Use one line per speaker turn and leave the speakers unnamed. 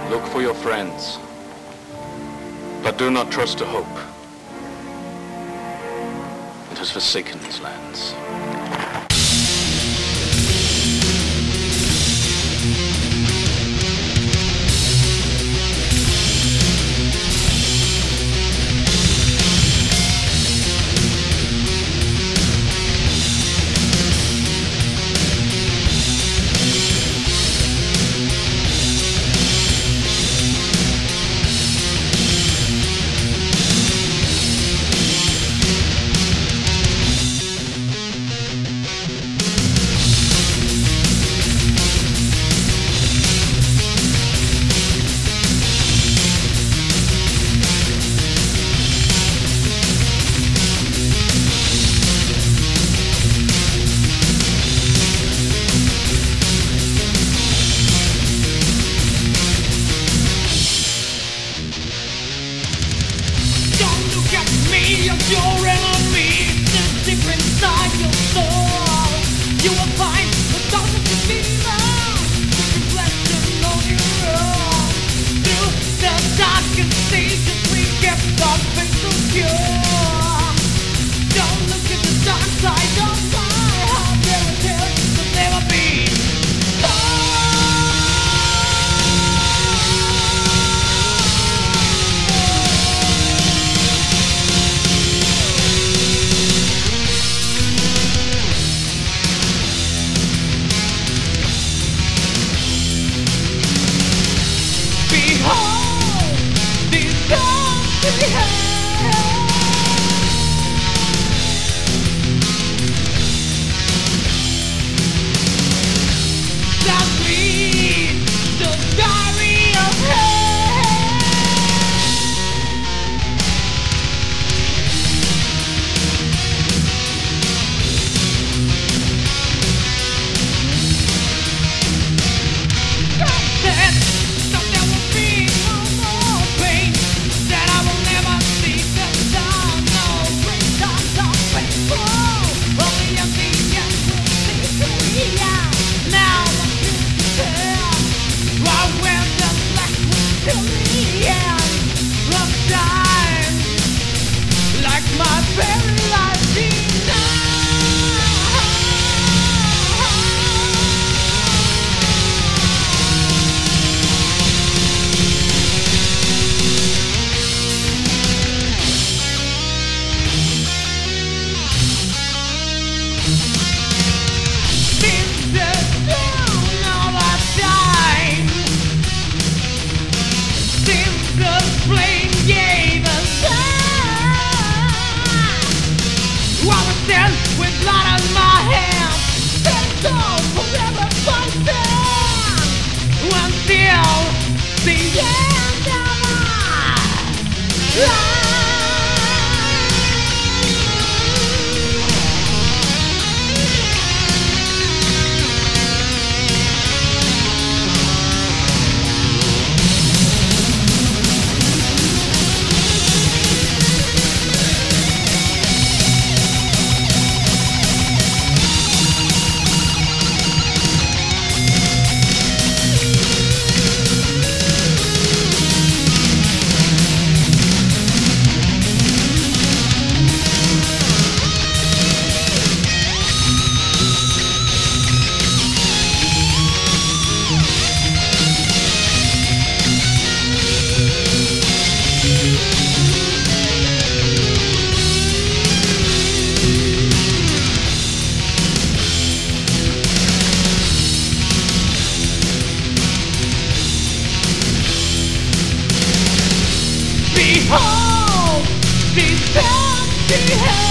Look for your friends, but do not trust to hope. It has forsaken these lands.
You're enemy, the secret inside your soul. You will find the thoughts of the fever, the reflection on your own. Through the darkest stages, we kept our faith so pure. Don't look at the dark side of my heart. There will tell you will never be. With blood on my hands, and so forever fighting until the end of my life. Behold, these empty hands.